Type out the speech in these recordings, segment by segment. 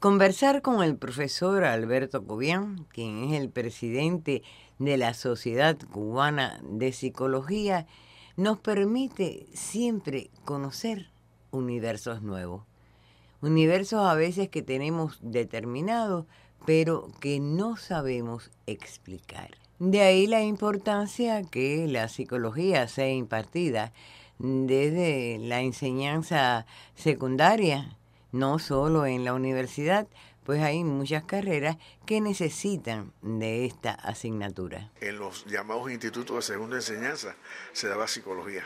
Conversar con el profesor Alberto Cobian, quien es el presidente de la Sociedad Cubana de Psicología, nos permite siempre conocer universos nuevos. Universos a veces que tenemos determinados, pero que no sabemos explicar. De ahí la importancia que la psicología sea impartida desde la enseñanza secundaria, no solo en la universidad, pues hay muchas carreras que necesitan de esta asignatura. En los llamados institutos de segunda enseñanza se daba psicología.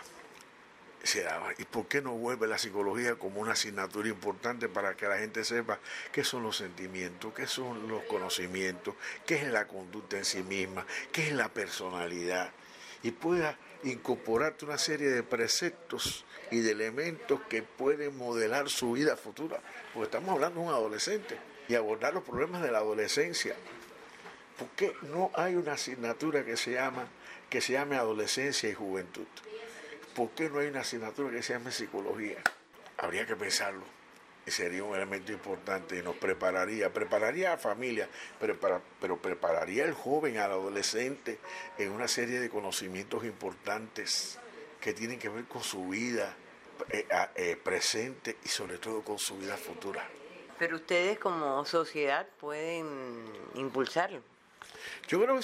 ¿Y por qué no vuelve la psicología como una asignatura importante para que la gente sepa qué son los sentimientos, qué son los conocimientos, qué es la conducta en sí misma, qué es la personalidad? Y pueda incorporarte una serie de preceptos y de elementos que pueden modelar su vida futura. Porque estamos hablando de un adolescente y abordar los problemas de la adolescencia. ¿Por qué no hay una asignatura que se llame adolescencia y juventud? ¿Por qué no hay una asignatura que se llame psicología? Habría que pensarlo. Y sería un elemento importante y nos prepararía a la familia, pero prepararía al joven, al adolescente en una serie de conocimientos importantes que tienen que ver con su vida presente y sobre todo con su vida futura. Pero ustedes como sociedad pueden impulsarlo. Yo creo que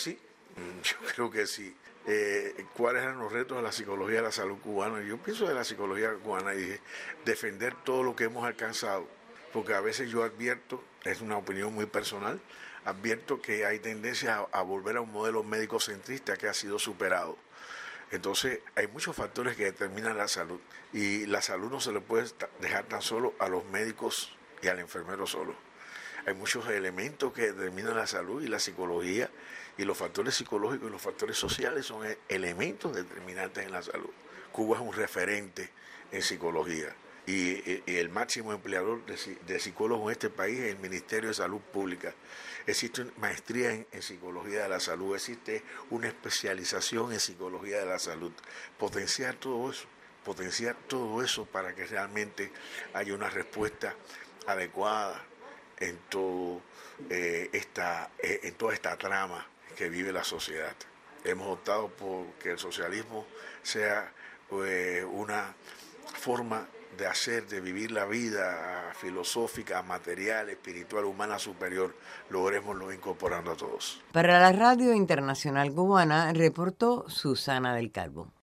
sí. ¿Cuáles eran los retos de la psicología de la salud cubana? Yo pienso de la psicología cubana y defender todo lo que hemos alcanzado, porque a veces yo advierto, es una opinión muy personal, advierto que hay tendencia a volver a un modelo médico-centrista que ha sido superado. Entonces hay muchos factores que determinan la salud y la salud no se le puede dejar tan solo a los médicos y al enfermero solo. Hay muchos elementos que determinan la salud y la psicología, y los factores psicológicos y los factores sociales son elementos determinantes en la salud. Cuba es un referente en psicología y el máximo empleador de psicólogos en este país es el Ministerio de Salud Pública. Existe una maestría en psicología de la salud, existe una especialización en psicología de la salud. Potenciar todo eso para que realmente haya una respuesta adecuada en toda esta trama que vive la sociedad. Hemos optado por que el socialismo sea una forma de vivir la vida filosófica, material, espiritual, humana superior. Logrémoslo incorporando a todos. Para la Radio Internacional Cubana reportó Susana del Calvo.